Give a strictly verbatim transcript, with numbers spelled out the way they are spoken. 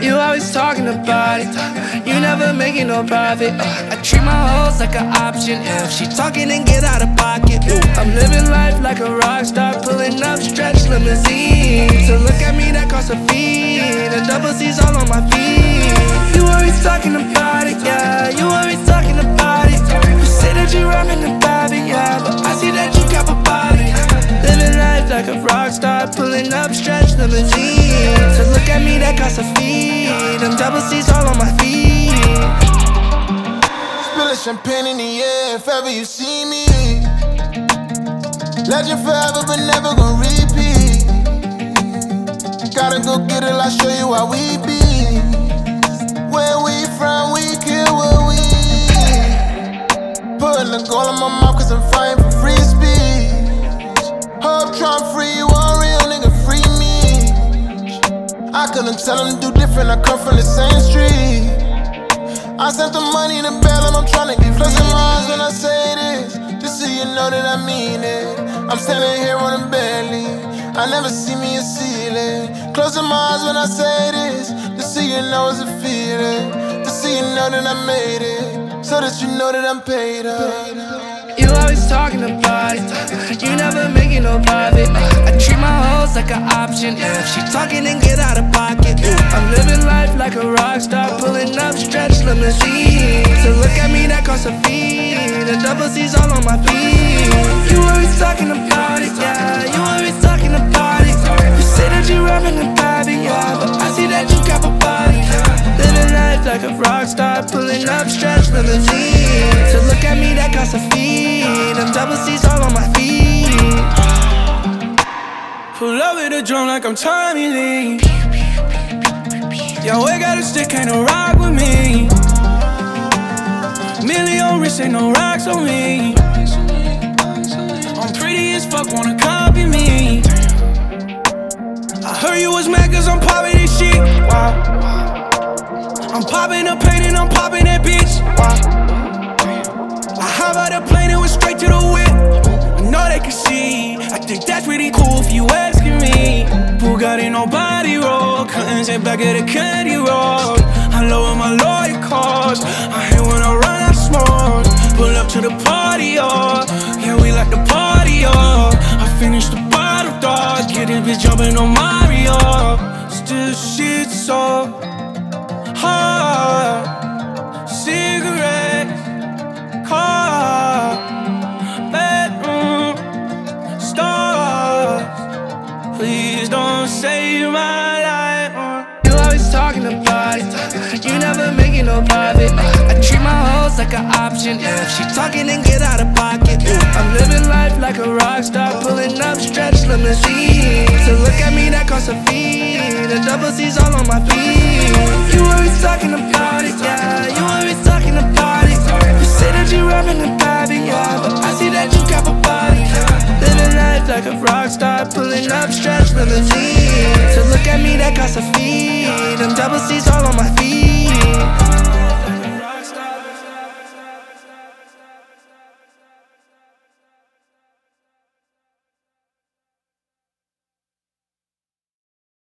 You always talking about it, you never making no profit. uh, I treat my hoes like an option. If she talking, then get out of pocket. Ooh, I'm living life like a rock star, pulling up stretch limousines. To look at me, that costs a fee. The double C's all on my feet. You always talking about it, yeah. You always talking about it. You say that you rapping about it, yeah, but I see that you cap about it. Living life like a rock star, pulling up stretch limousines. To look at me, that costs a fee. Them double C's all on my feet. Spilling champagne in the air if ever you see me. Legend forever but never gon' repeat. Gotta go get it, I'll show you how we be. Where we from, we kill what we putting the goal in my mouth cause I'm fighting for free speech. Hope Trump free, you a real nigga, free me. I couldn't tell him to do different, I come from the same street. I sent the money in the bell and I'm tryna get closing my eyes when I say this, just so you know that I mean it. I'm standing here on a belly, I never see me a ceiling. Closing my eyes when I say this, just so you know it's a feeling. Just so you know that I made it, so that you know that I'm paid up. You always talking about it, you never making no profit. uh, I treat my hoes like an option. If she talking, then get out of pocket. Ooh, I'm living life like a rock star, pulling up stretch limousines. To look at me, that costs a fee. The double C's all on my feet. You always talking about it, yeah. You always talking about it. You say that you rapping about it, yeah, but I see that you cap about it. Living life like a rock star, pulling up stretch limousines. To look at me, that costs a fee. Them double C's all on my feet. Pull up with a drum like I'm Tommy Lee. Yo, I got a stick, ain't no rock with me. Million wrist, ain't no rocks on me. I'm pretty as fuck, wanna copy me. I heard you was mad cause I'm popping this shit. Wow. I'm popping the pain and I'm popping that bitch. Wow. I hop out the plane and went straight to the whip. I know they can see, I think that's really cool if you asking me. Bugatti, no body roll, curtains in back of the candy roll. I lower my lawyer calls, I hate when I run out of smoke. Pull up to the party, oh, yeah, we like the party, oh. I finished the bottle, dog, get this bitch jumping on Mario. Still shit so hard, cigarettes, car, bedroom, stars. Please don't save my life. You always talking about it, you never making no profit. uh, I treat my hoes like an option. If she talking, then get out of pocket. Ooh, I'm living life like a rock star, pulling up stretch limousines. To look at me, that costs a fee. The double C's all on my feet. You always talking about it, yeah. You always talking about it. You say that you rapping about it, yeah, but I see that you cap about it. Living life like a rock star, pulling up stretch limousines. To look at me, that costs a fee. Them double C's all on my feet.